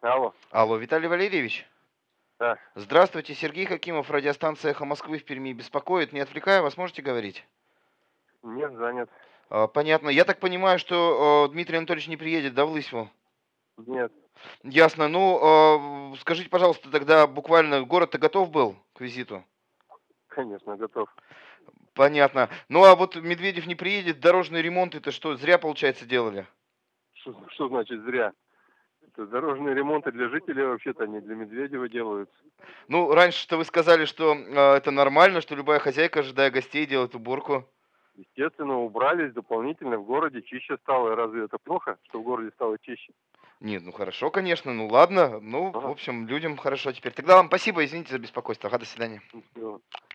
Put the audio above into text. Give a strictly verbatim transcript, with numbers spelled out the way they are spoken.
Алло, Алло, Виталий Валерьевич? да. Здравствуйте, Сергей Хакимов, радиостанция «Эхо Москвы» в Перми беспокоит. Не отвлекаю вас, можете говорить? Нет, занят. А, понятно. Я так понимаю, что э, Дмитрий Анатольевич не приедет, да, в Лысьву? Нет, Ясно. Ну, э, скажите, пожалуйста, тогда буквально город-то готов был к визиту? конечно, готов. Понятно. Ну, а вот Медведев не приедет, дорожные ремонты это что, зря, получается, делали? Что, что значит зря? Это дорожные ремонты для жителей вообще-то, не для Медведева делаются. Ну, раньше-то вы сказали, что э, это нормально, что любая хозяйка, ожидая гостей, делает уборку. Естественно, убрались дополнительно, в городе чище стало. И разве это плохо, что в городе стало чище? Нет, ну хорошо, конечно, ну ладно. Ну, в Ага, общем, людям хорошо теперь. Тогда вам спасибо, извините за беспокойство. Ага, до свидания. ну, всё.